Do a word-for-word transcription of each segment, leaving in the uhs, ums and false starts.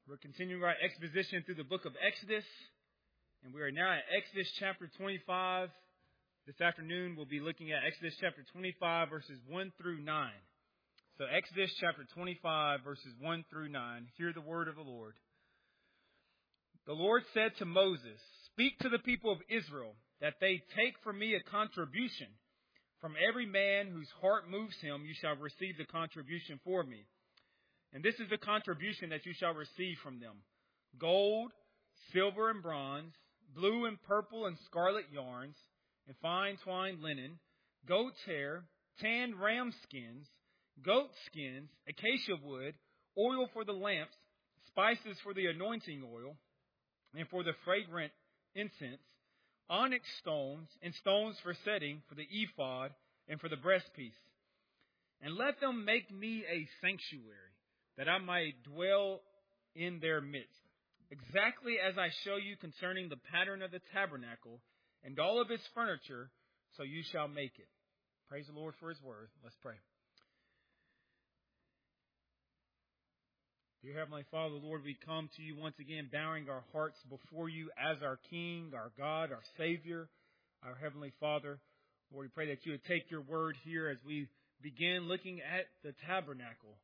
We're continuing our exposition through the book of Exodus, and we are now at Exodus chapter twenty-five. This afternoon we'll be looking at Exodus chapter twenty-five, verses one through nine. So Exodus chapter twenty-five, verses one through nine. Hear the word of the Lord. The Lord said to Moses, "Speak to the people of Israel, that they take from me a contribution. From every man whose heart moves him, you shall receive the contribution for me. And this is the contribution that you shall receive from them: gold, silver, and bronze, blue and purple and scarlet yarns, and fine twined linen, goat's hair, tanned ram skins, goat skins, acacia wood, oil for the lamps, spices for the anointing oil, and for the fragrant incense, onyx stones, and stones for setting, for the ephod, and for the breastpiece. And let them make me a sanctuary, that I might dwell in their midst, exactly as I show you concerning the pattern of the tabernacle and all of its furniture, so you shall make it." Praise the Lord for His word. Let's pray. Dear Heavenly Father, Lord, we come to you once again, bowing our hearts before you as our King, our God, our Savior, our Heavenly Father. Lord, we pray that you would take your word here as we begin looking at the tabernacle,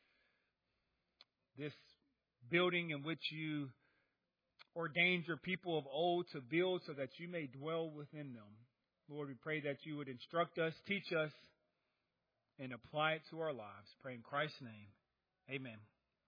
this building in which you ordained your people of old to build so that you may dwell within them. Lord, we pray that you would instruct us, teach us, and apply it to our lives. Pray in Christ's name. Amen.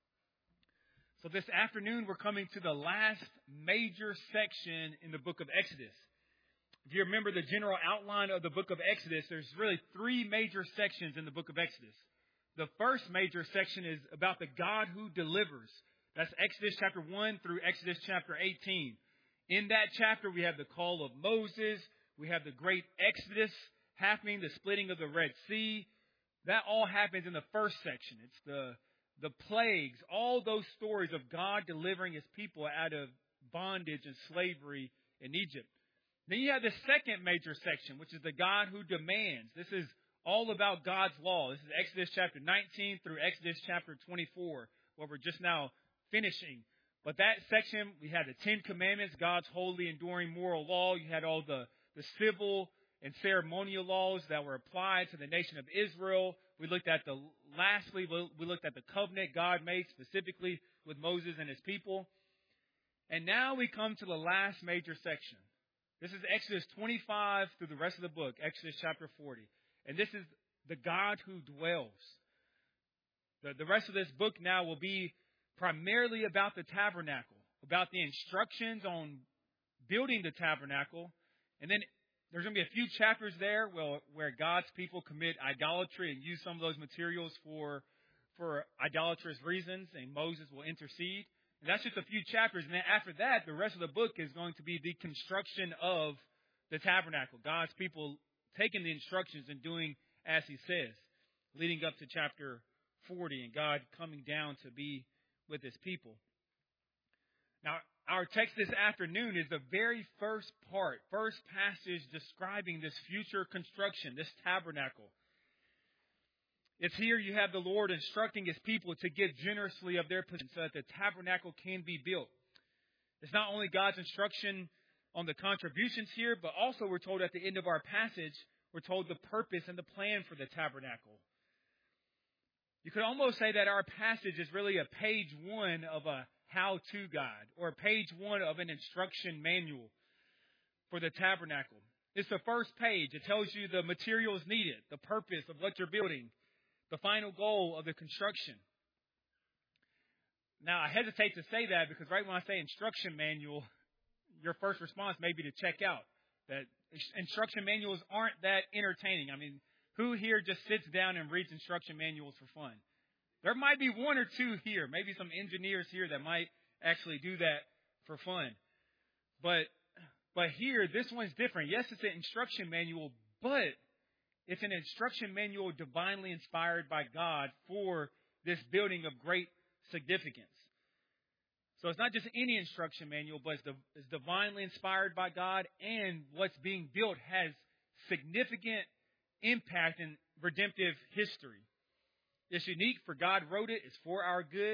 So this afternoon, we're coming to the last major section in the book of Exodus. If you remember the general outline of the book of Exodus, there's really three major sections in the book of Exodus. The first major section is about the God who delivers. That's Exodus chapter one through Exodus chapter eighteen. In that chapter, we have the call of Moses. We have the great Exodus happening, the splitting of the Red Sea. That all happens in the first section. It's the, the plagues, all those stories of God delivering His people out of bondage and slavery in Egypt. Then you have the second major section, which is the God who demands. This is all about God's law. This is Exodus chapter nineteen through Exodus chapter twenty-four, where we're just now finishing. But that section, we had the Ten Commandments, God's holy, enduring moral law. You had all the, the civil and ceremonial laws that were applied to the nation of Israel. We looked at the, lastly, we looked at the covenant God made specifically with Moses and his people. And now we come to the last major section. This is Exodus twenty-five through the rest of the book, Exodus chapter forty. And this is the God who dwells. The, the rest of this book now will be primarily about the tabernacle, about the instructions on building the tabernacle. And then there's going to be a few chapters there where, where God's people commit idolatry and use some of those materials for, for idolatrous reasons, and Moses will intercede. And that's just a few chapters. And then after that, the rest of the book is going to be the construction of the tabernacle. God's people taking the instructions and doing as He says, leading up to chapter forty, and God coming down to be with His people. Now, our text this afternoon is the very first part, first passage describing this future construction, this tabernacle. It's here you have the Lord instructing His people to give generously of their possessions so that the tabernacle can be built. It's not only God's instruction on the contributions here, but also we're told at the end of our passage, we're told the purpose and the plan for the tabernacle. You could almost say that our passage is really a page one of a how-to guide, or page one of an instruction manual for the tabernacle. It's the first page. It tells you the materials needed, the purpose of what you're building, the final goal of the construction. Now, I hesitate to say that because right when I say instruction manual, your first response may be to check out. That instruction manuals aren't that entertaining. I mean, who here just sits down and reads instruction manuals for fun? There might be one or two here, maybe some engineers here that might actually do that for fun. But but here, this one's different. Yes, it's an instruction manual, but it's an instruction manual divinely inspired by God for this building of great significance. So it's not just any instruction manual, but it's, it's divinely inspired by God, and what's being built has significant impact in redemptive history. It's unique, for God wrote it. It's for our good.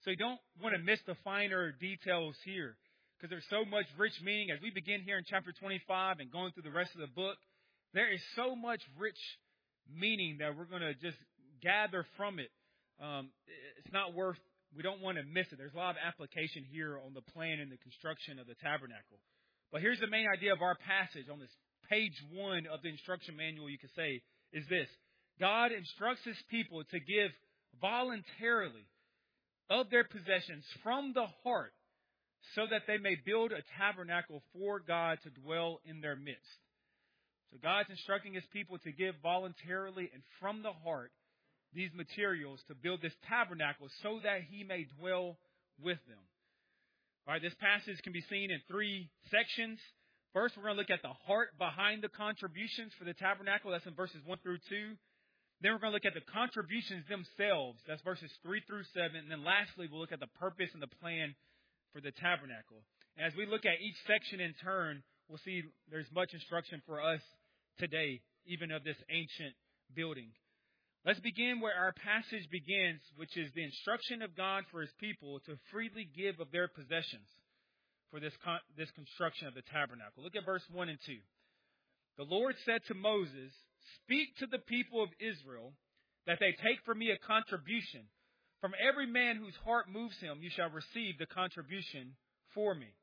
So you don't want to miss the finer details here, because there's so much rich meaning. As we begin here in chapter twenty-five and going through the rest of the book, there is so much rich meaning that we're going to just gather from it. Um, it's not worth, we don't want to miss it. There's a lot of application here on the plan and the construction of the tabernacle. But here's the main idea of our passage on this page one of the instruction manual, you could say, is this. God instructs His people to give voluntarily of their possessions from the heart, so that they may build a tabernacle for God to dwell in their midst. So God's instructing His people to give voluntarily and from the heart these materials to build this tabernacle so that He may dwell with them. All right, this passage can be seen in three sections. First, we're going to look at the heart behind the contributions for the tabernacle. That's in verses one through two. Then we're going to look at the contributions themselves. That's verses three through seven. And then lastly, we'll look at the purpose and the plan for the tabernacle. And as we look at each section in turn, we'll see there's much instruction for us today, even of this ancient building. Let's begin where our passage begins, which is the instruction of God for His people to freely give of their possessions for this con- this construction of the tabernacle. Look at verse one and two. The Lord said to Moses, "Speak to the people of Israel that they take from me a contribution. From every man whose heart moves him, you shall receive the contribution for me."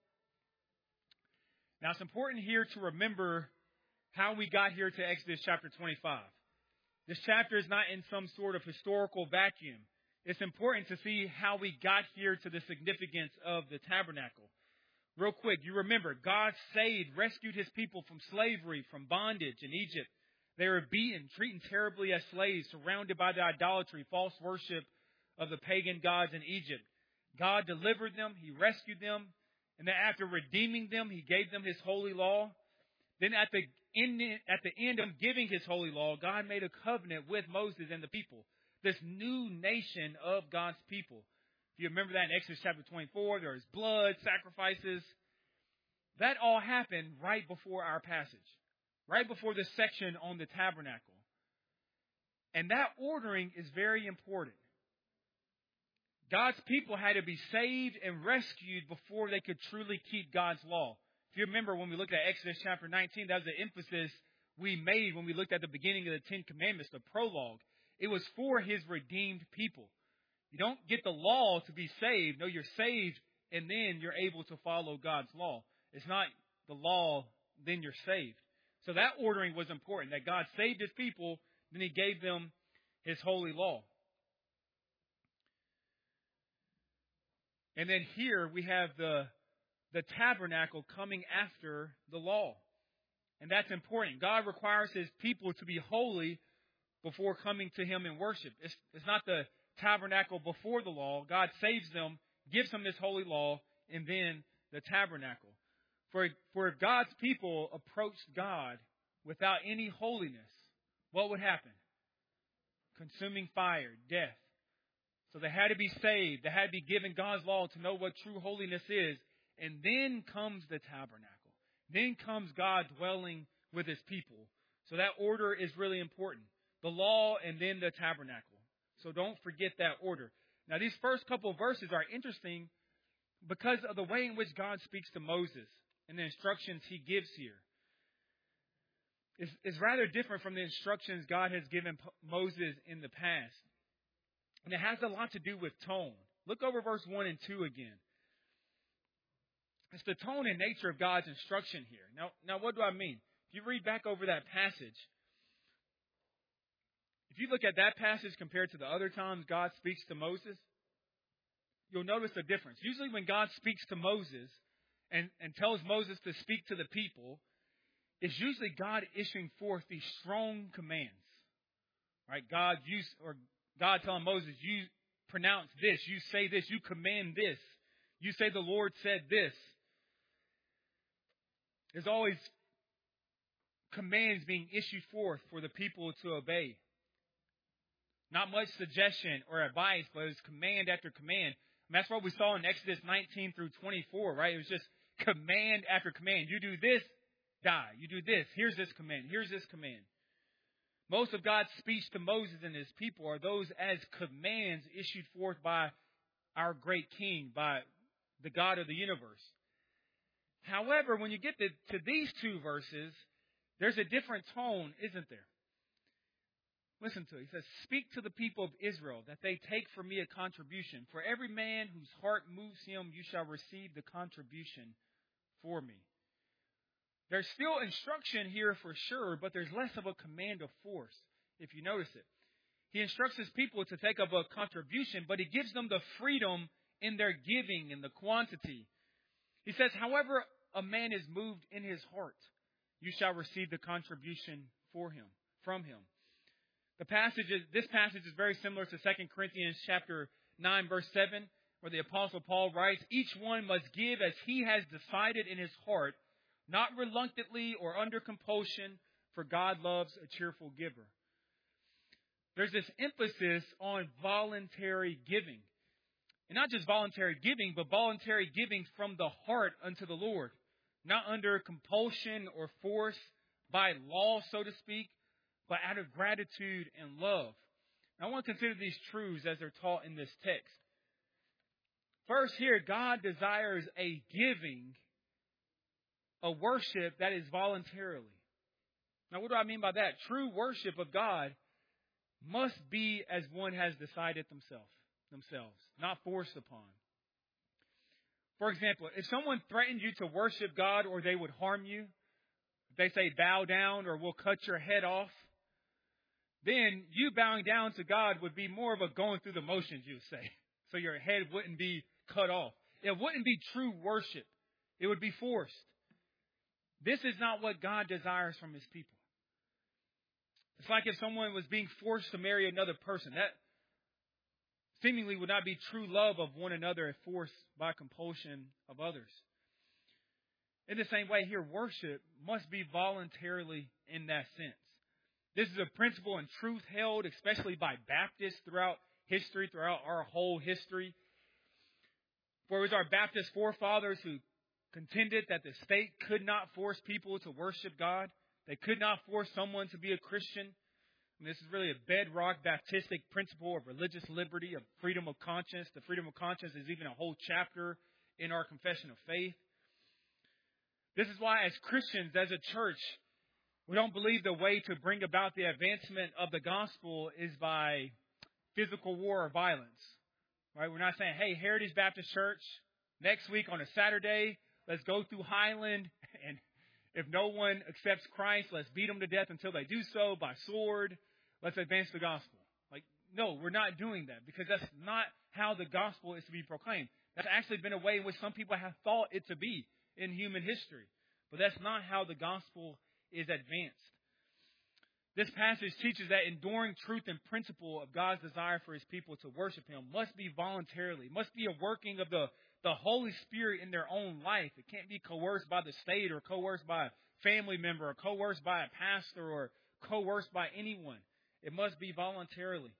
Now, it's important here to remember how we got here to Exodus chapter twenty-five. This chapter is not in some sort of historical vacuum. It's important to see how we got here to the significance of the tabernacle. Real quick, you remember, God saved, rescued His people from slavery, from bondage in Egypt. They were beaten, treated terribly as slaves, surrounded by the idolatry, false worship of the pagan gods in Egypt. God delivered them. He rescued them. And then after redeeming them, He gave them His holy law. Then at the end, at the end of giving His holy law, God made a covenant with Moses and the people. This new nation of God's people. If you remember that in Exodus chapter twenty-four, there was blood, sacrifices. That all happened right before our passage. Right before this section on the tabernacle. And that ordering is very important. God's people had to be saved and rescued before they could truly keep God's law. If you remember when we looked at Exodus chapter nineteen, that was the emphasis we made when we looked at the beginning of the Ten Commandments, the prologue. It was for His redeemed people. You don't get the law to be saved. No, you're saved and then you're able to follow God's law. It's not the law, then you're saved. So that ordering was important, that God saved His people, then He gave them His holy law. And then here we have the, the tabernacle coming after the law. And that's important. God requires His people to be holy before coming to Him in worship. It's, it's not the tabernacle before the law. God saves them, gives them His holy law, and then the tabernacle. For, for if God's people approached God without any holiness, what would happen? Consuming fire, death. So they had to be saved. They had to be given God's law to know what true holiness is. And then comes the tabernacle. Then comes God dwelling with His people. So that order is really important. The law and then the tabernacle. So don't forget that order. Now these first couple of verses are interesting because of the way in which God speaks to Moses and the instructions He gives here. It's, it's rather different from the instructions God has given Moses in the past. And it has a lot to do with tone. Look over verse one and two again. It's the tone and nature of God's instruction here. Now, now what do I mean? If you read back over that passage, if you look at that passage compared to the other times God speaks to Moses, you'll notice a difference. Usually when God speaks to Moses and, and tells Moses to speak to the people, it's usually God issuing forth these strong commands. Right? God use or God telling Moses, you pronounce this, you say this, you command this, you say the Lord said this. There's always commands being issued forth for the people to obey. Not much suggestion or advice, but it's command after command. And that's what we saw in Exodus nineteen through twenty-four, right? It was just command after command. You do this, die. You do this. Here's this command. Here's this command. Most of God's speech to Moses and His people are those as commands issued forth by our great King, by the God of the universe. However, when you get to, to these two verses, there's a different tone, isn't there? Listen to it. He says, speak to the people of Israel that they take from me a contribution. For every man whose heart moves him, you shall receive the contribution for me. There's still instruction here for sure, but there's less of a command of force, if you notice it. He instructs his people to take up a contribution, but he gives them the freedom in their giving and the quantity. He says, however a man is moved in his heart, you shall receive the contribution for him, from him. The passage is, this passage is very similar to Second Corinthians chapter nine, verse seven, where the Apostle Paul writes, each one must give as he has decided in his heart, not reluctantly or under compulsion, for God loves a cheerful giver. There's this emphasis on voluntary giving. And not just voluntary giving, but voluntary giving from the heart unto the Lord. Not under compulsion or force by law, so to speak, but out of gratitude and love. Now, I want to consider these truths as they're taught in this text. First, here, God desires a giving, a worship that is voluntarily. Now, what do I mean by that? True worship of God must be as one has decided themselves, themselves, not forced upon. For example, if someone threatened you to worship God or they would harm you, if they say bow down or we'll cut your head off, then you bowing down to God would be more of a going through the motions, you would say. So your head wouldn't be cut off. It wouldn't be true worship. It would be forced. This is not what God desires from His people. It's like if someone was being forced to marry another person. That seemingly would not be true love of one another if forced by compulsion of others. In the same way here, worship must be voluntarily in that sense. This is a principle and truth held, especially by Baptists throughout history, throughout our whole history. For it was our Baptist forefathers who contended that the state could not force people to worship God. They could not force someone to be a Christian. And this is really a bedrock Baptistic principle of religious liberty, of freedom of conscience. The freedom of conscience is even a whole chapter in our confession of faith. This is why as Christians, as a church, we don't believe the way to bring about the advancement of the gospel is by physical war or violence. Right? We're not saying, hey, Heritage Baptist Church, next week on a Saturday, let's go through Highland, and if no one accepts Christ, let's beat them to death until they do so by sword. Let's advance the gospel. Like, no, we're not doing that because that's not how the gospel is to be proclaimed. That's actually been a way in which some people have thought it to be in human history. But that's not how the gospel is advanced. This passage teaches that enduring truth and principle of God's desire for His people to worship Him must be voluntarily, must be a working of the, the Holy Spirit in their own life. It can't be coerced by the state or coerced by a family member or coerced by a pastor or coerced by anyone. It must be voluntarily.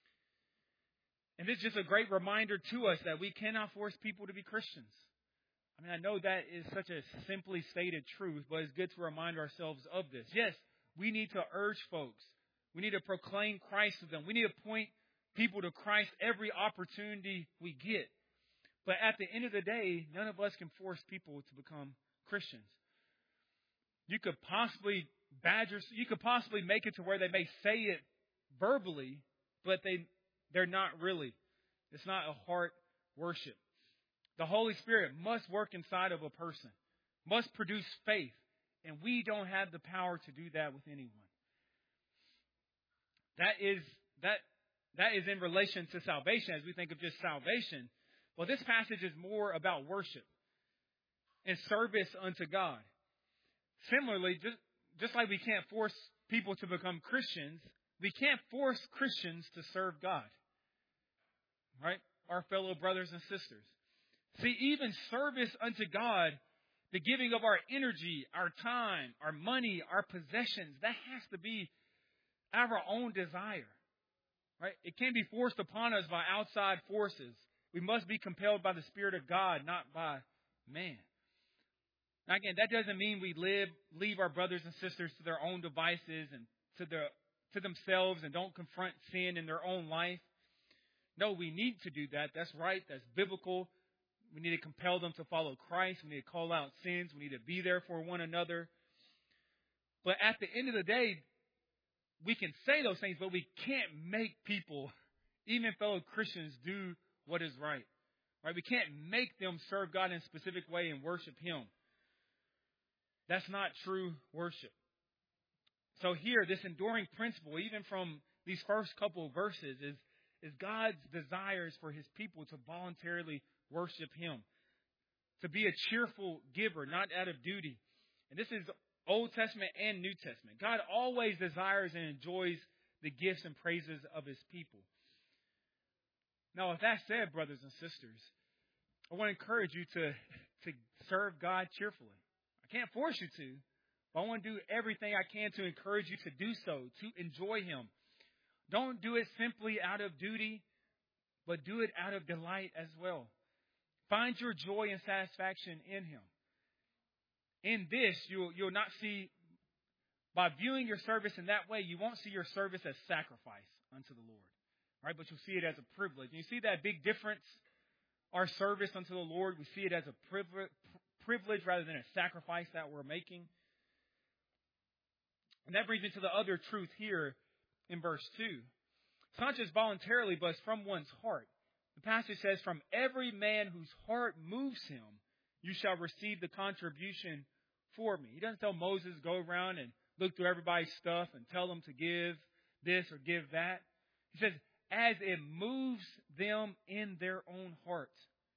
And this is just a great reminder to us that we cannot force people to be Christians. I mean, I know that is such a simply stated truth, but it's good to remind ourselves of this. Yes, we need to urge folks. We need to proclaim Christ to them. We need to point people to Christ every opportunity we get. But at the end of the day, none of us can force people to become Christians. You could possibly badger, you could possibly make it to where they may say it verbally, but they, they're not really. It's not a heart worship. The Holy Spirit must work inside of a person, must produce faith, and we don't have the power to do that with anyone. That is that that is in relation to salvation as we think of just salvation. Well, this passage is more about worship and service unto God. Similarly, just, just like we can't force people to become Christians, we can't force Christians to serve God. Right? Our fellow brothers and sisters. See, even service unto God, the giving of our energy, our time, our money, our possessions, that has to be out of our own desire. Right? It can't be forced upon us by outside forces. We must be compelled by the Spirit of God, not by man. Now again, that doesn't mean we live, leave our brothers and sisters to their own devices and to their to themselves and don't confront sin in their own life. No, we need to do that. That's right. That's biblical. We need to compel them to follow Christ. We need to call out sins. We need to be there for one another. But at the end of the day, we can say those things, but we can't make people, even fellow Christians, do what is right. Right? We can't make them serve God in a specific way and worship Him. That's not true worship. So here, this enduring principle, even from these first couple of verses, is, is God's desires for His people to voluntarily worship Him. To be a cheerful giver, not out of duty. And this is Old Testament and New Testament. God always desires and enjoys the gifts and praises of His people. Now, with that said, brothers and sisters, I want to encourage you to, to serve God cheerfully. I can't force you to, but I want to do everything I can to encourage you to do so, to enjoy Him. Don't do it simply out of duty, but do it out of delight as well. Find your joy and satisfaction in Him. In this, you'll, you'll not see, by viewing your service in that way, you won't see your service as sacrifice unto the Lord. Right? But you'll see it as a privilege. And you see that big difference? Our service unto the Lord, we see it as a privilege, privilege rather than a sacrifice that we're making. And that brings me to the other truth here in verse two. It's not just voluntarily, but it's from one's heart. The passage says, from every man whose heart moves him, you shall receive the contribution for me. He doesn't tell Moses, go around and look through everybody's stuff and tell them to give this or give that. He says, as it moves them in their own heart.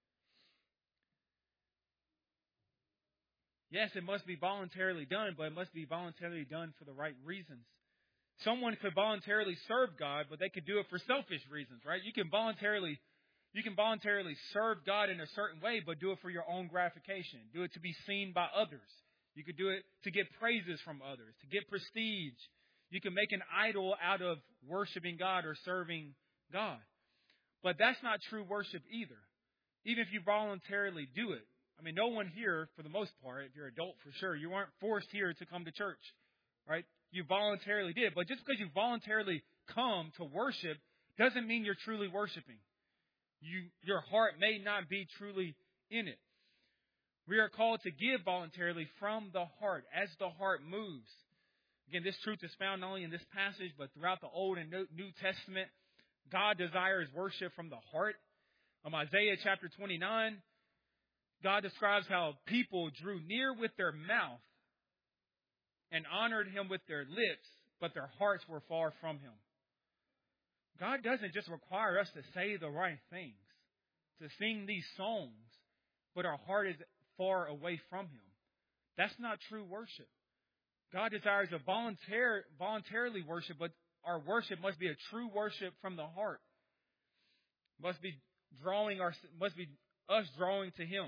Yes, it must be voluntarily done, but it must be voluntarily done for the right reasons. Someone could voluntarily serve God, but they could do it for selfish reasons, right? You can voluntarily, you can voluntarily serve God in a certain way, but do it for your own gratification. Do it to be seen by others. You could do it to get praises from others, to get prestige. You can make an idol out of worshiping God or serving God. But that's not true worship either. Even if you voluntarily do it. I mean, no one here, for the most part, if you're an adult for sure, you weren't forced here to come to church, right? You voluntarily did. But just because you voluntarily come to worship doesn't mean you're truly worshiping. You, your heart may not be truly in it. We are called to give voluntarily from the heart, as the heart moves. Again, this truth is found not only in this passage, but throughout the Old and New Testament. God desires worship from the heart. Um, Isaiah chapter twenty-nine, God describes how people drew near with their mouth and honored Him with their lips, but their hearts were far from Him. God doesn't just require us to say the right things, to sing these songs, but our heart is far away from Him. That's not true worship. God desires a voluntar- voluntarily worship, but our worship must be a true worship from the heart. Must be drawing our, must be us drawing to Him.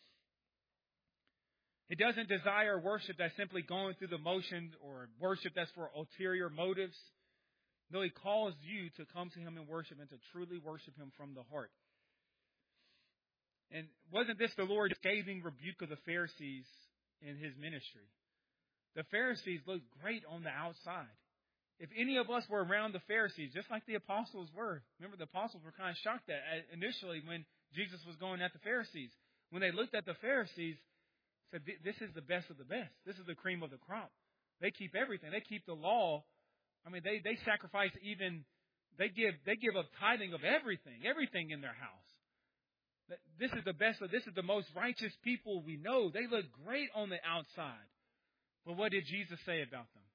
It doesn't desire worship that's simply going through the motions or worship that's for ulterior motives. No, He calls you to come to Him in worship and to truly worship Him from the heart. And wasn't this the Lord's scathing rebuke of the Pharisees in His ministry? The Pharisees looked great on the outside. If any of us were around the Pharisees, just like the apostles were, remember the apostles were kind of shocked at initially when Jesus was going at the Pharisees. When they looked at the Pharisees, said, this is the best of the best. This is the cream of the crop. They keep everything. They keep the law. I mean, they, they sacrifice even, they give they give up tithing of everything, everything in their house. This is the best of, this is the most righteous people we know. They look great on the outside. But what did Jesus say about them?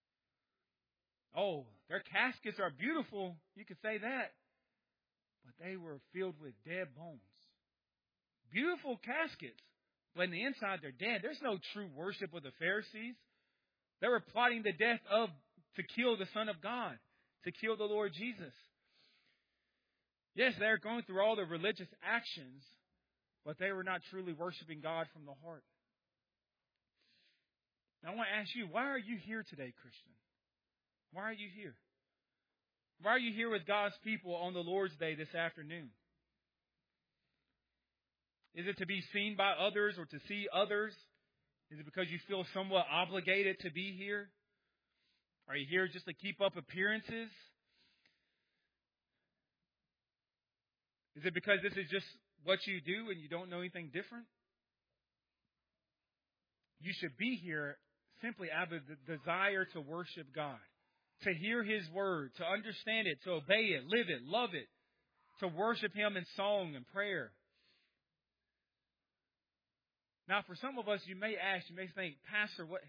Oh, their caskets are beautiful. You could say that. But they were filled with dead bones. Beautiful caskets. But in the inside, they're dead. There's no true worship of the Pharisees. They were plotting the death of, to kill the Son of God, to kill the Lord Jesus. Yes, they're going through all the religious actions, but they were not truly worshiping God from the heart. Now, I want to ask you, why are you here today, Christian? Why are you here? Why are you here with God's people on the Lord's Day this afternoon? Is it to be seen by others or to see others? Is it because you feel somewhat obligated to be here? Are you here just to keep up appearances? Is it because this is just what you do and you don't know anything different? You should be here simply out of the desire to worship God, to hear His word, to understand it, to obey it, live it, love it, to worship Him in song and prayer. Now, for some of us, you may ask, you may think, Pastor, what?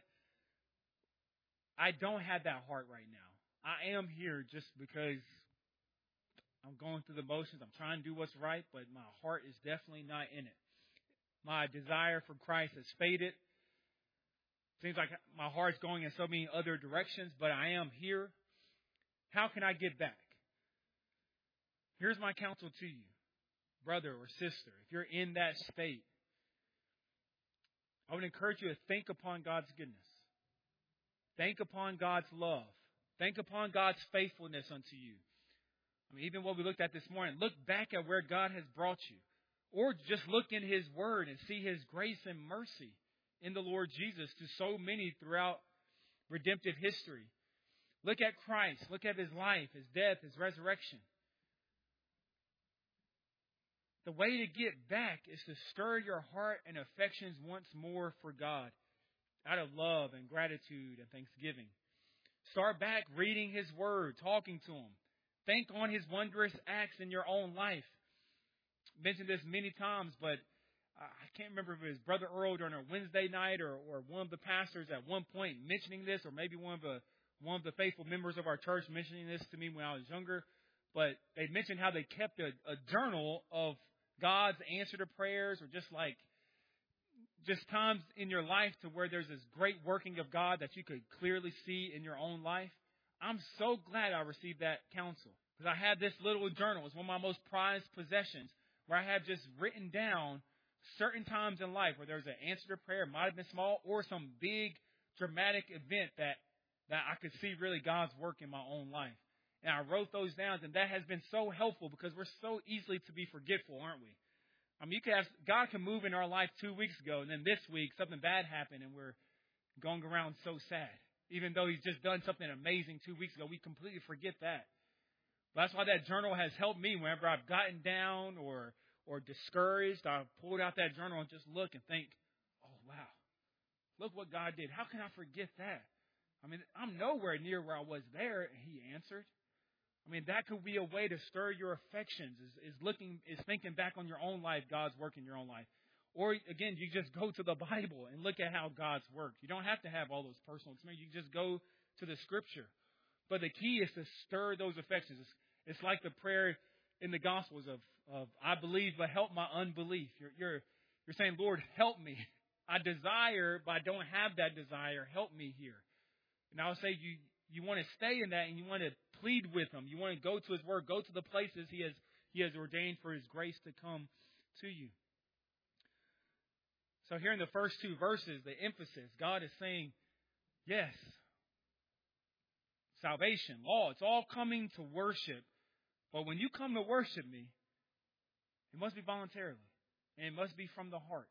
I don't have that heart right now. I am here just because I'm going through the motions. I'm trying to do what's right, but my heart is definitely not in it. My desire for Christ has faded. Seems like my heart's going in so many other directions, but I am here. How can I get back? Here's my counsel to you, brother or sister. If you're in that state, I would encourage you to think upon God's goodness. Think upon God's love. Think upon God's faithfulness unto you. I mean, even what we looked at this morning, look back at where God has brought you. Or just look in His Word and see His grace and mercy in the Lord Jesus to so many throughout redemptive history. Look at Christ. Look at His life, His death, His resurrection. The way to get back is to stir your heart and affections once more for God out of love and gratitude and thanksgiving. Start back reading His Word, talking to Him. Think on His wondrous acts in your own life. I've mentioned this many times, but I can't remember if it was Brother Earl during a Wednesday night or, or one of the pastors at one point mentioning this, or maybe one of the one of the faithful members of our church mentioning this to me when I was younger. But they mentioned how they kept a, a journal of God's answer to prayers, or just like just times in your life to where there's this great working of God that you could clearly see in your own life. I'm so glad I received that counsel, because I had this little journal. It's one of my most prized possessions, where I have just written down certain times in life where there's an answer to prayer. It might have been small, or some big dramatic event that, that I could see really God's work in my own life. And I wrote those down, and that has been so helpful, because we're so easily to be forgetful, aren't we? I mean, you could have, God can move in our life two weeks ago, and then this week something bad happened, and we're going around so sad. Even though He's just done something amazing two weeks ago, we completely forget that. But that's why that journal has helped me whenever I've gotten down or or discouraged. I've pulled out that journal and just look and think, oh, wow, look what God did. How can I forget that? I mean, I'm nowhere near where I was there, and He answered. I mean, that could be a way to stir your affections, is, is looking, is thinking back on your own life, God's work in your own life. Or, again, you just go to the Bible and look at how God's worked. You don't have to have all those personal experiences. You just go to the Scripture. But the key is to stir those affections. It's, it's like the prayer in the Gospels of, of I believe, but help my unbelief. You're, you're, you're saying, Lord, help me. I desire, but I don't have that desire. Help me here. And I would say you, you want to stay in that, and you want to plead with Him. You want to go to His Word, go to the places He has, He has ordained for His grace to come to you. So here in the first two verses, the emphasis, God is saying, yes, salvation, law, it's all coming to worship. But when you come to worship me, it must be voluntarily. And it must be from the heart.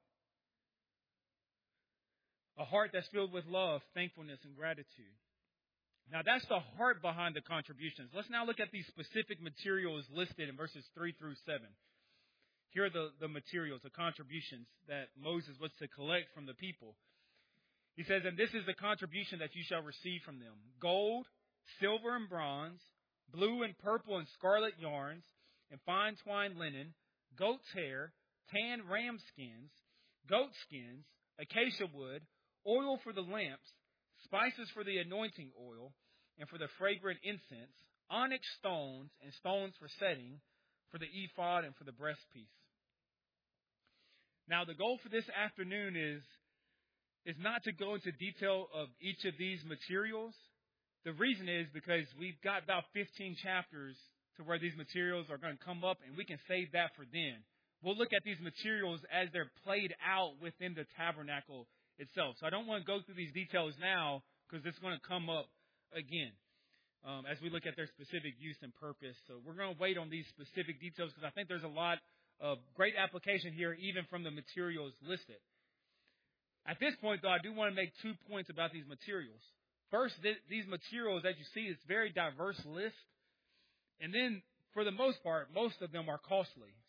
A heart that's filled with love, thankfulness, and gratitude. Now that's the heart behind the contributions. Let's now look at these specific materials listed in verses three through seven. Here are the, the materials, the contributions that Moses was to collect from the people. He says, and this is the contribution that you shall receive from them. Gold, silver and bronze, blue and purple and scarlet yarns, and fine twined linen, goat's hair, tan ram skins, goat skins, acacia wood, oil for the lamps, spices for the anointing oil, and for the fragrant incense, onyx stones and stones for setting, for the ephod and for the breastpiece. Now, the goal for this afternoon is, is not to go into detail of each of these materials. The reason is because we've got about fifteen chapters to where these materials are going to come up, and we can save that for then. We'll look at these materials as they're played out within the tabernacle itself. So I don't want to go through these details now, because it's going to come up again um, as we look at their specific use and purpose. So we're going to wait on these specific details, because I think there's a lot of great application here, even from the materials listed. At this point, though, I do want to make two points about these materials. First, th- these materials that you see, it's a very diverse list. And then, for the most part, most of them are costly.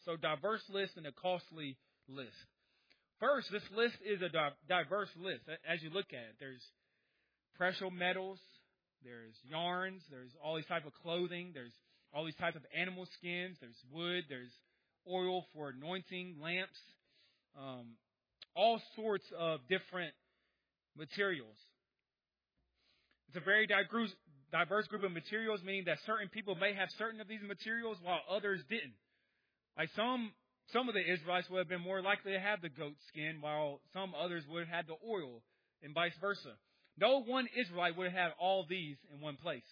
So diverse list and a costly list. First, this list is a di- diverse list. As you look at it, there's precious metals, there's yarns, there's all these types of clothing, there's all these types of animal skins, there's wood, there's oil for anointing, lamps, um, all sorts of different materials. It's a very diverse, diverse group of materials, meaning that certain people may have certain of these materials while others didn't. Like some some of the Israelites would have been more likely to have the goat skin, while some others would have had the oil, and vice versa. No one Israelite would have had all these in one place.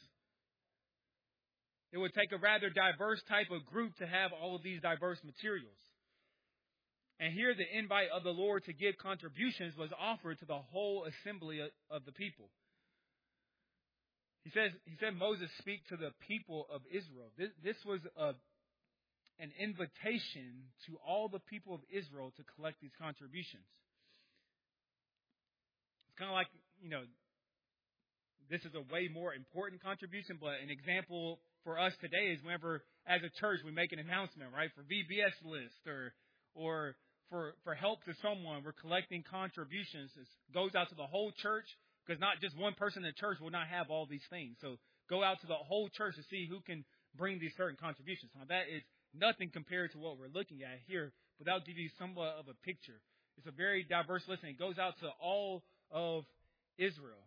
It would take a rather diverse type of group to have all of these diverse materials. And here the invite of the Lord to give contributions was offered to the whole assembly of the people. He says, he said Moses speak to the people of Israel. This, this was a, an invitation to all the people of Israel to collect these contributions. It's kind of like, you know, this is a way more important contribution, but an example for us today is whenever, as a church, we make an announcement, right, for V B S list or or for, for help to someone, we're collecting contributions. It goes out to the whole church, because not just one person in the church will not have all these things. So go out to the whole church to see who can bring these certain contributions. Now, that is nothing compared to what we're looking at here, but that'll give you somewhat of a picture. It's a very diverse list, and it goes out to all of Israel.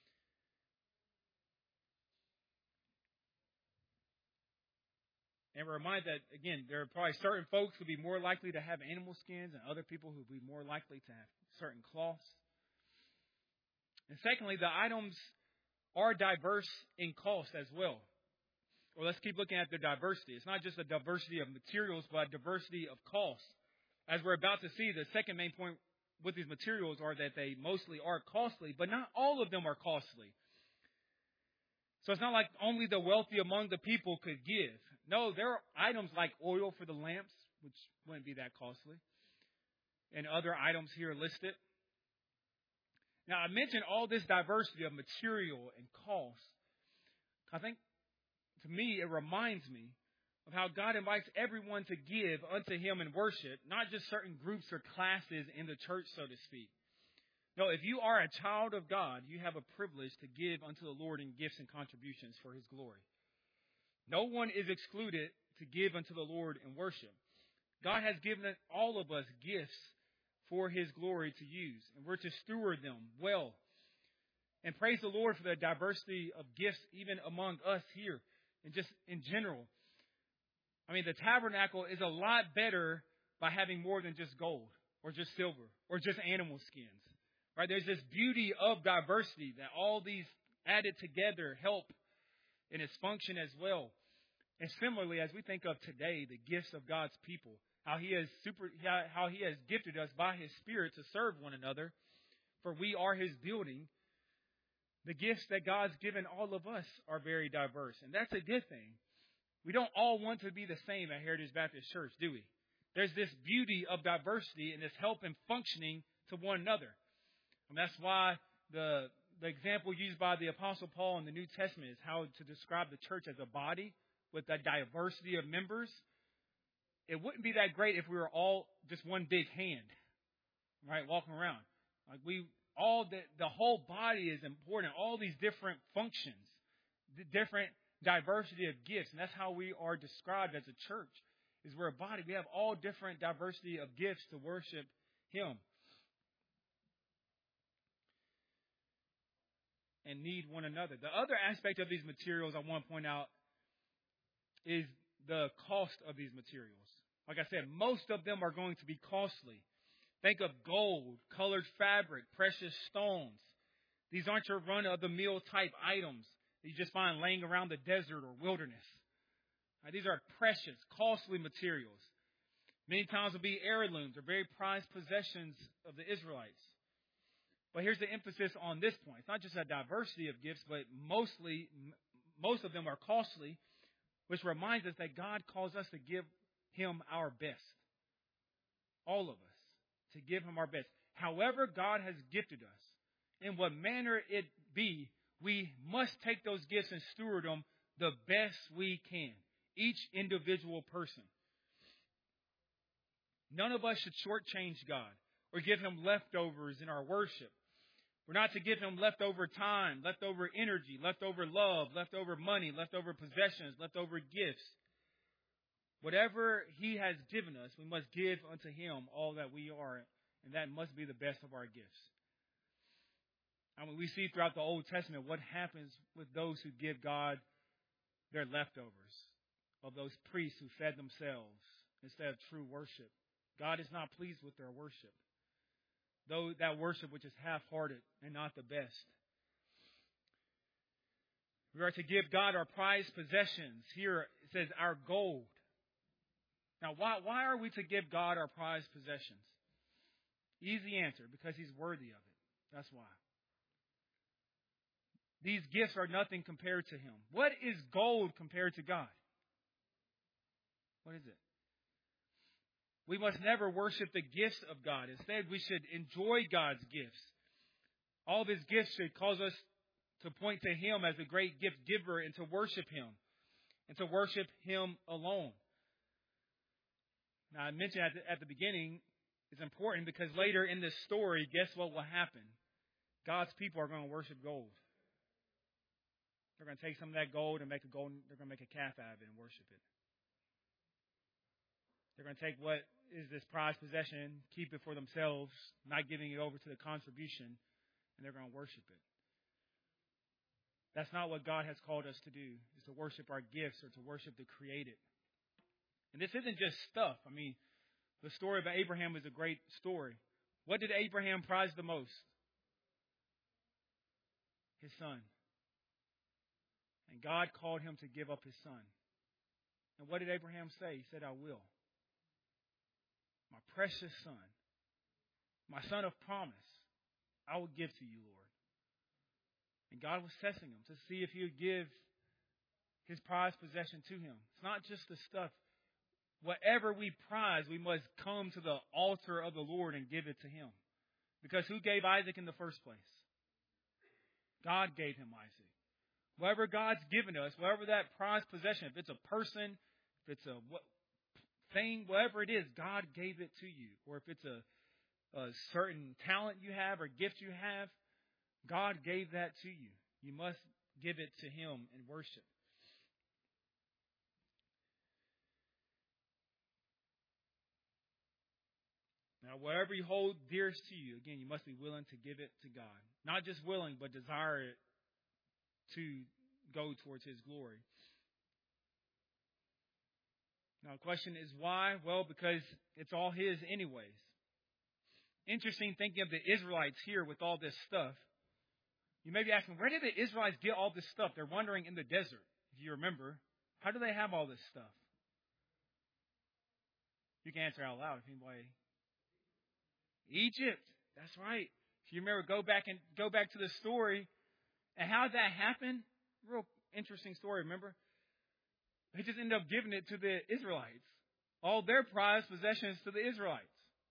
And we're reminded that, again, there are probably certain folks who would be more likely to have animal skins and other people who would be more likely to have certain cloths. And secondly, the items are diverse in cost as well. Well, let's keep looking at the diversity. It's not just a diversity of materials, but a diversity of cost. As we're about to see, the second main point with these materials are that they mostly are costly, but not all of them are costly. So it's not like only the wealthy among the people could give. No, there are items like oil for the lamps, which wouldn't be that costly, and other items here listed. Now, I mentioned all this diversity of material and cost. I think, to me, it reminds me of how God invites everyone to give unto Him in worship, not just certain groups or classes in the church, so to speak. No, if you are a child of God, you have a privilege to give unto the Lord in gifts and contributions for His glory. No one is excluded to give unto the Lord in worship. God has given all of us gifts for His glory to use, and we're to steward them well. And praise the Lord for the diversity of gifts even among us here, and just in general. I mean, the tabernacle is a lot better by having more than just gold, or just silver, or just animal skins. Right? There's this beauty of diversity that all these added together help in its function as well. And similarly, as we think of today, the gifts of God's people, how He has super, how He has gifted us by His Spirit to serve one another, for we are His building. The gifts that God's given all of us are very diverse, and that's a good thing. We don't all want to be the same at Heritage Baptist Church, do we? There's this beauty of diversity and this help in functioning to one another. And that's why the the example used by the Apostle Paul in the New Testament is how to describe the church as a body with a diversity of members. It wouldn't be that great if we were all just one big hand, right, walking around. Like we all the the whole body is important. All these different functions, the different diversity of gifts, and that's how we are described as a church. Is we're a body. We have all different diversity of gifts to worship Him. And need one another. The other aspect of these materials I want to point out is the cost of these materials. Like I said, most of them are going to be costly. Think of gold, colored fabric, precious stones. These aren't your run-of-the-mill type items that you just find laying around the desert or wilderness. Right, these are precious, costly materials. Many times will be heirlooms or very prized possessions of the Israelites. But here's the emphasis on this point. It's not just a diversity of gifts, but mostly, most of them are costly, which reminds us that God calls us to give Him our best. All of us. To give Him our best. However God has gifted us, in what manner it be, we must take those gifts and steward them the best we can. Each individual person. None of us should shortchange God or give Him leftovers in our worship. We're not to give Him leftover time, leftover energy, leftover love, leftover money, leftover possessions, leftover gifts. Whatever He has given us, we must give unto Him all that we are, and that must be the best of our gifts. I mean, we see throughout the Old Testament what happens with those who give God their leftovers, of those priests who fed themselves instead of true worship. God is not pleased with their worship, though that worship which is half-hearted and not the best. We are to give God our prized possessions. Here it says our gold. Now, why, why are we to give God our prized possessions? Easy answer, because He's worthy of it. That's why. These gifts are nothing compared to Him. What is gold compared to God? What is it? We must never worship the gifts of God. Instead, we should enjoy God's gifts. All of His gifts should cause us to point to Him as a great gift giver and to worship Him. And to worship Him alone. Now, I mentioned at the, at the beginning, it's important because later in this story, guess what will happen? God's people are going to worship gold. They're going to take some of that gold and make a golden, they're going to make a calf out of it and worship it. They're going to take what is this prized possession, keep it for themselves, not giving it over to the contribution, and they're going to worship it. That's not what God has called us to do, is to worship our gifts or to worship the created. And this isn't just stuff. I mean, the story of Abraham is a great story. What did Abraham prize the most? His son. And God called him to give up his son. And what did Abraham say? He said, I will. My precious son, my son of promise, I will give to you, Lord. And God was testing him to see if he would give his prized possession to him. It's not just the stuff. Whatever we prize, we must come to the altar of the Lord and give it to Him. Because who gave Isaac in the first place? God gave him Isaac. Whatever God's given us, whatever that prized possession, if it's a person, if it's a what, thing, whatever it is, God gave it to you. Or if it's a, a certain talent you have or gift you have, God gave that to you. You must give it to Him in worship. Now, whatever you hold dearest to you, again, you must be willing to give it to God. Not just willing, but desire it to go towards His glory. Now, the question is why? Well, because it's all His anyways. Interesting thinking of the Israelites here with all this stuff. You may be asking, where did the Israelites get all this stuff? They're wandering in the desert, if you remember. How do they have all this stuff? You can answer out loud if anybody... Egypt. That's right. If you remember, go back and go back to the story. And how did that happen? Real interesting story, remember? They just ended up giving it to the Israelites. All their prized possessions to the Israelites.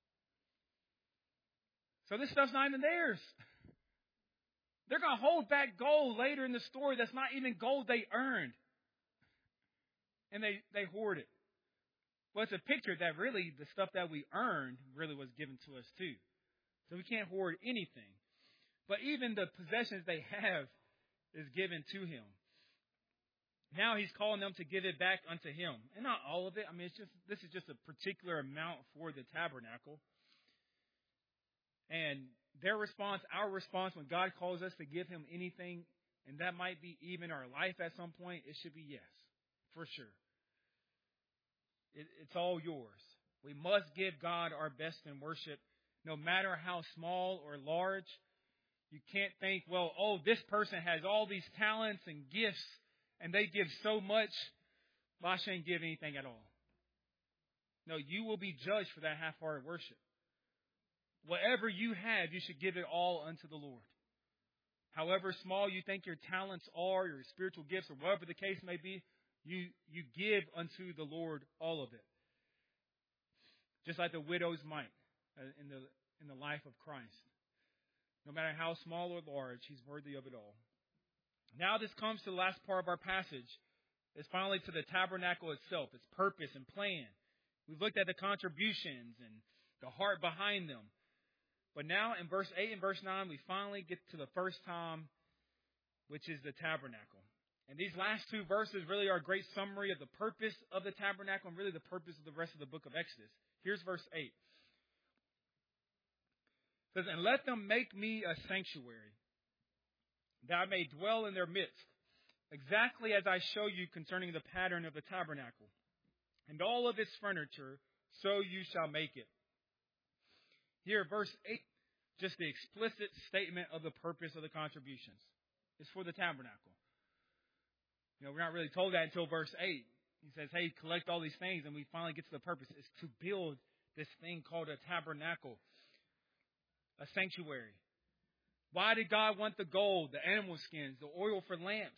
So this stuff's not even theirs. They're going to hold back gold later in the story that's not even gold they earned. And they, they hoard it. Well, it's a picture that really the stuff that we earned really was given to us too. So we can't hoard anything. But even the possessions they have is given to Him. Now He's calling them to give it back unto Him. And not all of it. I mean, it's just this is just a particular amount for the tabernacle. And their response, our response when God calls us to give Him anything, and that might be even our life at some point, it should be yes, for sure. It, it's all yours. We must give God our best in worship, no matter how small or large. You can't think, well, oh, this person has all these talents and gifts, and they give so much, well, I shouldn't give anything at all. No, you will be judged for that half-hearted worship. Whatever you have, you should give it all unto the Lord. However small you think your talents are, your spiritual gifts, or whatever the case may be, You you give unto the Lord all of it. Just like the widow's mite in the in the life of Christ. No matter how small or large, He's worthy of it all. Now this comes to the last part of our passage. It's finally to the tabernacle itself, its purpose and plan. We've looked at the contributions and the heart behind them. But now in verse eight and verse nine, we finally get to the first time, which is the tabernacle. And these last two verses really are a great summary of the purpose of the tabernacle and really the purpose of the rest of the book of Exodus. Here's verse eight. It says, "And let them make me a sanctuary, that I may dwell in their midst, exactly as I show you concerning the pattern of the tabernacle. And all of its furniture, so you shall make it." Here, verse eight, just the explicit statement of the purpose of the contributions. It's for the tabernacle. You know, we're not really told that until verse eight. He says, hey, collect all these things, and we finally get to the purpose. It's to build this thing called a tabernacle, a sanctuary. Why did God want the gold, the animal skins, the oil for lamps?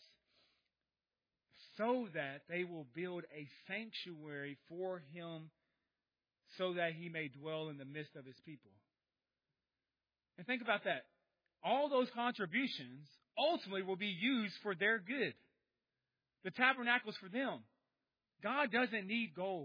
So that they will build a sanctuary for Him, so that He may dwell in the midst of His people. And think about that. All those contributions ultimately will be used for their good. The tabernacle's for them. God doesn't need gold.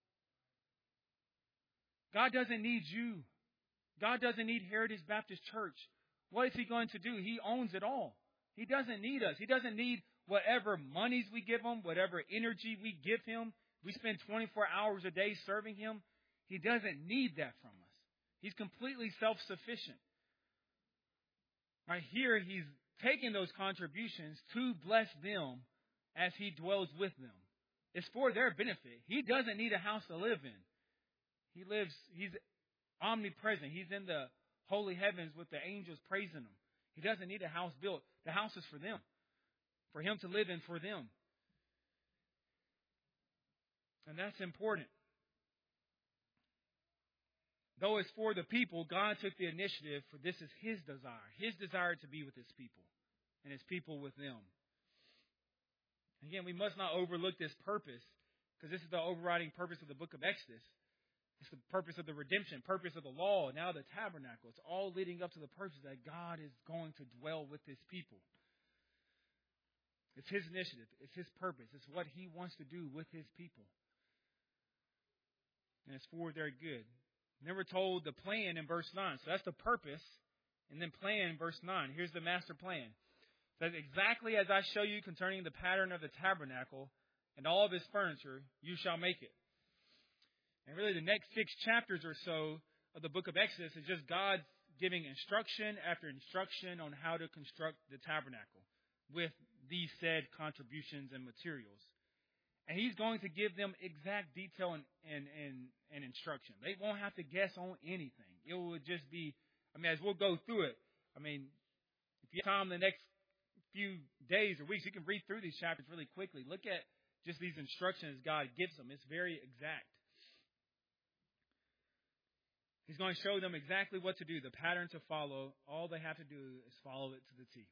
God doesn't need you. God doesn't need Heritage Baptist Church. What is He going to do? He owns it all. He doesn't need us. He doesn't need whatever monies we give Him, whatever energy we give Him. We spend twenty-four hours a day serving Him. He doesn't need that from us. He's completely self-sufficient. Right here, He's taking those contributions to bless them as He dwells with them. It's for their benefit. He doesn't need a house to live in. He lives, He's omnipresent. He's in the holy heavens with the angels praising Him. He doesn't need a house built. The house is for them. For Him to live in for them. And that's important. Though it's for the people, God took the initiative, for this is His desire. His desire to be with His people. And His people with them. Again, we must not overlook this purpose, because this is the overriding purpose of the book of Exodus. It's the purpose of the redemption, purpose of the law, now the tabernacle. It's all leading up to the purpose that God is going to dwell with His people. It's His initiative. It's His purpose. It's what He wants to do with His people. And it's for their good. And then we're told the plan in verse nine. So that's the purpose. And then plan in verse nine. Here's the master plan. That exactly as I show you concerning the pattern of the tabernacle and all of its furniture, you shall make it. And really the next six chapters or so of the book of Exodus is just God giving instruction after instruction on how to construct the tabernacle with these said contributions and materials. And He's going to give them exact detail and, and, and, and instruction. They won't have to guess on anything. It will just be, I mean, as we'll go through it, I mean, if you have time the next few days or weeks, you can read through these chapters really quickly. Look at just these instructions God gives them. It's very exact. He's going to show them exactly what to do, the pattern to follow. All they have to do is follow it to the T.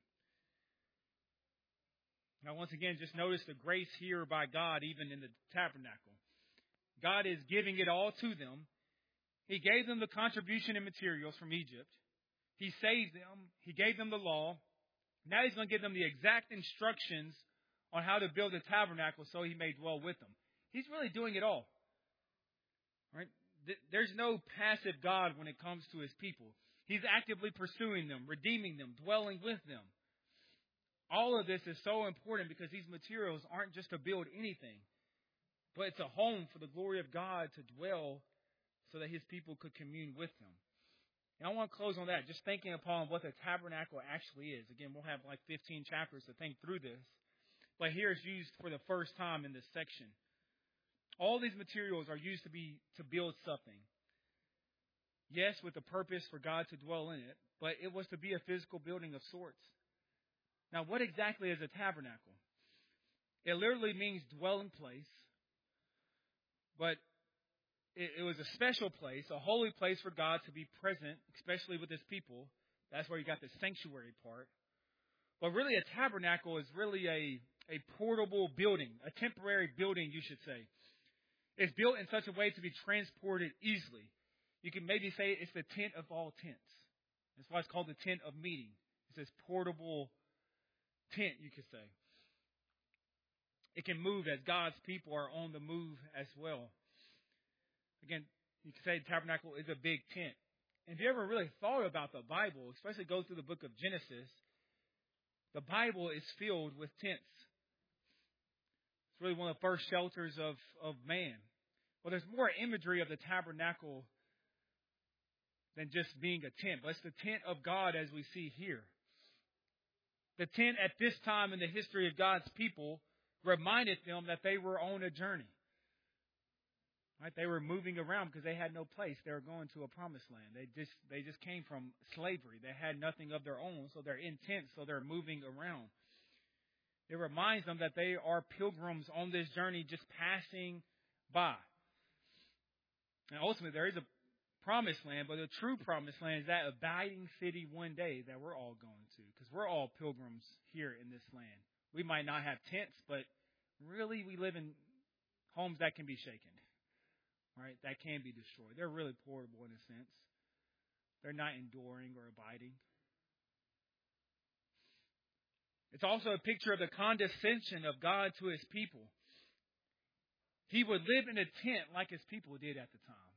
Now, once again, just notice the grace here by God, even in the tabernacle. God is giving it all to them. He gave them the contribution and materials from Egypt. He saved them. He gave them the law. Now He's going to give them the exact instructions on how to build a tabernacle so He may dwell with them. He's really doing it all. Right? There's no passive God when it comes to His people. He's actively pursuing them, redeeming them, dwelling with them. All of this is so important because these materials aren't just to build anything, but it's a home for the glory of God to dwell so that His people could commune with Him. And I want to close on that, just thinking upon what the tabernacle actually is. Again, we'll have like fifteen chapters to think through this. But here it's used for the first time in this section. All these materials are used to be to build something. Yes, with the purpose for God to dwell in it, but it was to be a physical building of sorts. Now, what exactly is a tabernacle? It literally means dwelling place, but it, it was a special place, a holy place for God to be present, especially with His people. That's where you got the sanctuary part. But really, a tabernacle is really a, a portable building, a temporary building, you should say. It's built in such a way to be transported easily. You can maybe say it's the tent of all tents. That's why it's called the tent of meeting. It's this portable tent, you could say. It can move as God's people are on the move as well. Again, you could say the tabernacle is a big tent. And if you ever really thought about the Bible, especially go through the book of Genesis, the Bible is filled with tents. It's really one of the first shelters of, of man. Well, there's more imagery of the tabernacle than just being a tent, but it's the tent of God as we see here. The tent at this time in the history of God's people reminded them that they were on a journey. Right? They were moving around because they had no place. They were going to a promised land. They just they just came from slavery. They had nothing of their own, so they're in tents, so they're moving around. It reminds them that they are pilgrims on this journey just passing by. And ultimately, there is a promised land, but the true promised land is that abiding city one day that we're all going to, because we're all pilgrims here in this land. We might not have tents, but really we live in homes that can be shaken, right? That can be destroyed. They're really portable in a sense. They're not enduring or abiding. It's also a picture of the condescension of God to His people. He would live in a tent like His people did at the time.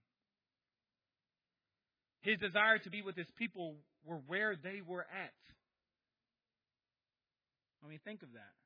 His desire to be with His people were where they were at. I mean, think of that.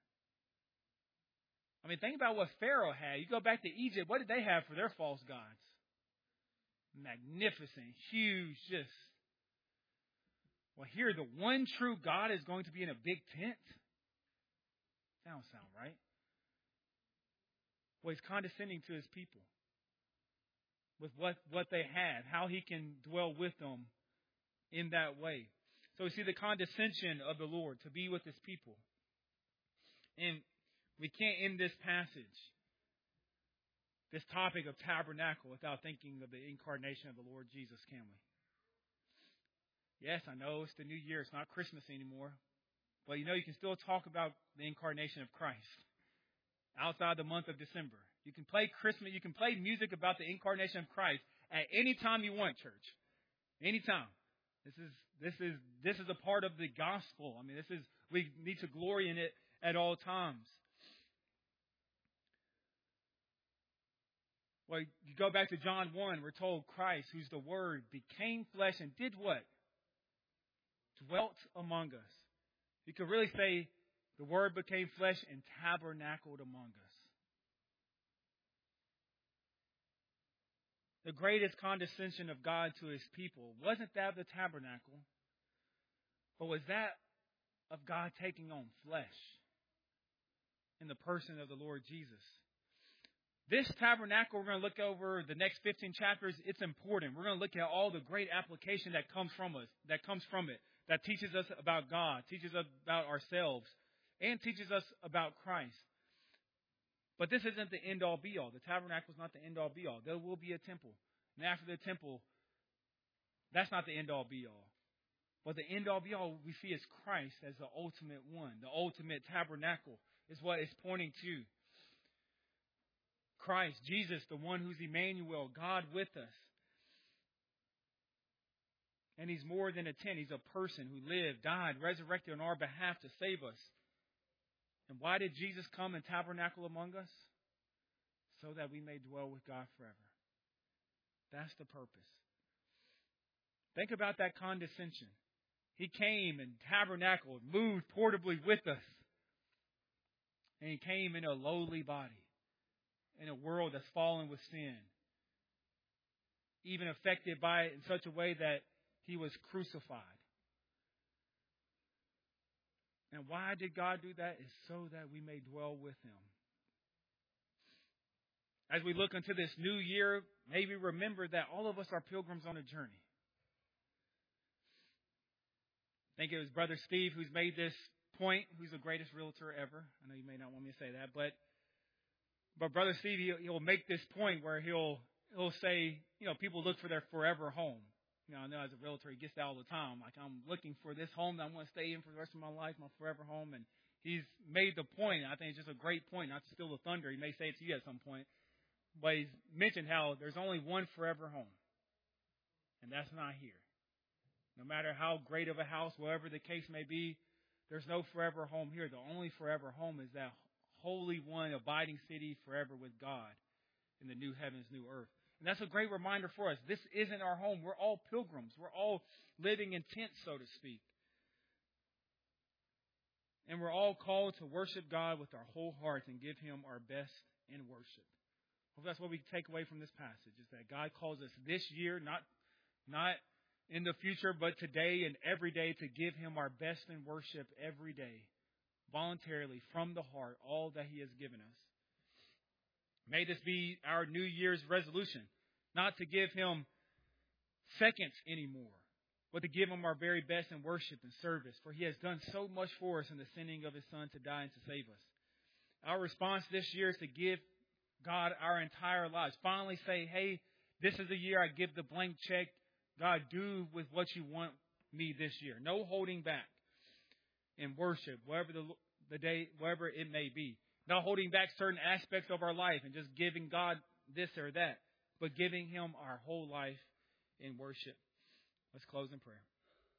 I mean, think about what Pharaoh had. You go back to Egypt, what did they have for their false gods? Magnificent, huge, just... Well, here, the one true God is going to be in a big tent? That don't sound right. Well, He's condescending to His people with what, what they had, how He can dwell with them in that way. So we see the condescension of the Lord to be with His people. And we can't end this passage, this topic of tabernacle, without thinking of the incarnation of the Lord Jesus, can we? Yes, I know it's the new year. It's not Christmas anymore. But you know, you can still talk about the incarnation of Christ outside the month of December. You can play Christmas. You can play music about the incarnation of Christ at any time you want, church. Anytime. This is this is this is a part of the gospel. I mean, this is we need to glory in it at all times. Well, you go back to John one, we're told Christ, who's the Word, became flesh and did what? Dwelt among us. You could really say the Word became flesh and tabernacled among us. The greatest condescension of God to His people wasn't that of the tabernacle, but was that of God taking on flesh in the person of the Lord Jesus. This tabernacle, we're going to look over the next fifteen chapters. It's important. We're going to look at all the great application that comes from us, that comes from it, that teaches us about God, teaches us about ourselves, and teaches us about Christ. But this isn't the end-all, be-all. The tabernacle is not the end-all, be-all. There will be a temple. And after the temple, that's not the end-all, be-all. But the end-all, be-all we see is Christ as the ultimate one. The ultimate tabernacle is what it's pointing to. Christ, Jesus, the one who's Emmanuel, God with us. And He's more than a tent. He's a person who lived, died, resurrected on our behalf to save us. And why did Jesus come and tabernacle among us? So that we may dwell with God forever. That's the purpose. Think about that condescension. He came and tabernacled, moved portably with us. And He came in a lowly body, in a world that's fallen with sin, even affected by it in such a way that He was crucified. And why did God do that? Is so that we may dwell with Him. As we look into this new year, maybe remember that all of us are pilgrims on a journey. I think it was Brother Steve who's made this point, who's the greatest realtor ever. I know you may not want me to say that, but but Brother Steve, he'll, he'll make this point where he'll he'll say, you know, people look for their forever home. You know, I know as a realtor, he gets that all the time. Like, I'm looking for this home that I want to stay in for the rest of my life, my forever home. And he's made the point, and I think it's just a great point, not to steal the thunder. He may say it to you at some point. But he's mentioned how there's only one forever home. And that's not here. No matter how great of a house, whatever the case may be, there's no forever home here. The only forever home is that Holy One, abiding city forever with God in the new heavens, new earth. And And that's a great reminder for us. This isn't our home. We're all pilgrims. We're all living in tents, so to speak. And we're all called to worship God with our whole hearts and give Him our best in worship. Well, that's what we take away from this passage, is that God calls us this year, not, not in the future, but today and every day, to give Him our best in worship every day, voluntarily, from the heart, all that He has given us. May this be our New Year's resolution, not to give Him seconds anymore, but to give Him our very best in worship and service, for He has done so much for us in the sending of His Son to die and to save us. Our response this year is to give God our entire lives. Finally say, hey, this is the year I give the blank check. God, do with what you want me this year. No holding back in worship, wherever the, the day, wherever it may be. Not holding back certain aspects of our life and just giving God this or that, but giving Him our whole life in worship. Let's close in prayer.